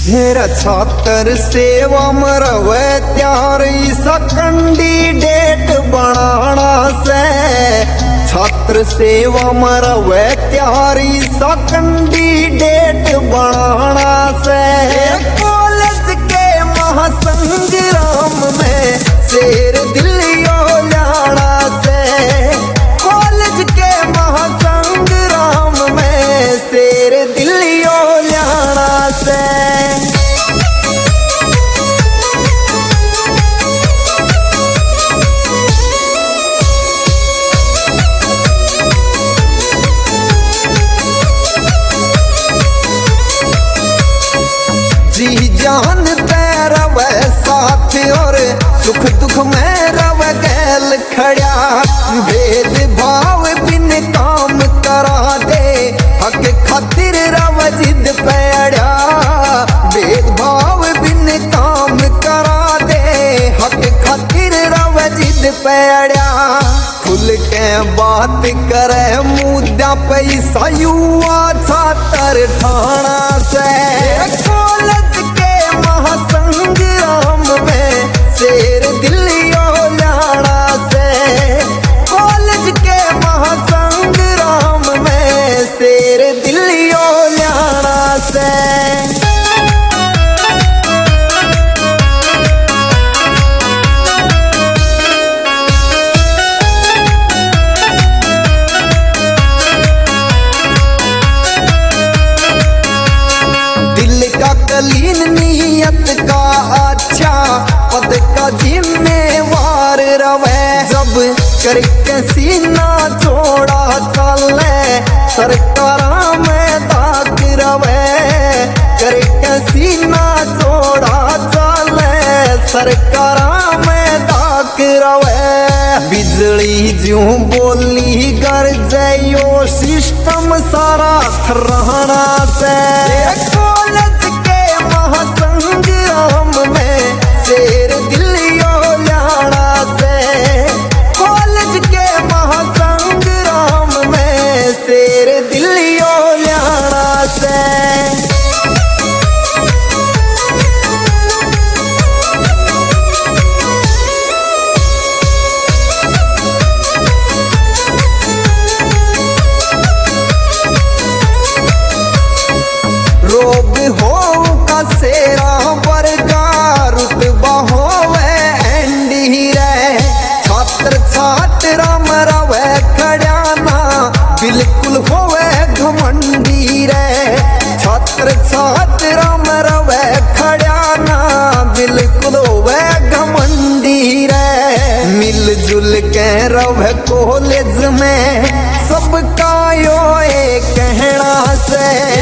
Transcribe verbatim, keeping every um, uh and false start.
मेरा छात्र सेवा मरवे त्यार सकंडी डेट बनाना से। छात्र सेवा मरवे त्यारी सकंडी डेट बनाना से। कॉलेज के महासंग्राम में शेर दिलियो लाना से। कॉलेज के महासंग्राम में शेर दिलियो लाना से। जी जान रवे साथ और सुख दुख में रवे गैल खड़ा। भेद भाव बिन काम करा दे हक खातिर रवे जिद पैड़ा। भेद भाव बिन काम करा दे हक खातिर रवे जिद पैड़ा। खुल के बात करे मुद्दा पैसा युवा छात्र ठाणा से। कॉलेज के महासंग्राम में शेर दिलियो लाना से। कॉलेज के महासंग्राम में शेर दिलियो लाना से। कलीन नियत का अच्छा पद का जिम्मेवार रवे। जब करके सीना छोड़ा चले सरकारा में दाग रवे। करके सीना छोड़ा चले सरकारा में दाग रवे। बिजली ज्यों बोली कर जयो सिस्टम सारा रहना से। कॉलेज महासंग्राम में शेर दिलियो लाना से। कॉलेज के महासंग्राम में शेर दिलियो लाना से। रोब हो का सेरा वर्गा रुतबा होवे एंडी रे। छात्र छात्र मरवे खड़ाना बिल्कुल होवे घमंडी रे। छात्र छात्र मरवे खड़ाना बिल्कुल होवे घमंडी रे। मिलजुल के रवे कॉलेज में सबका यो कहना से।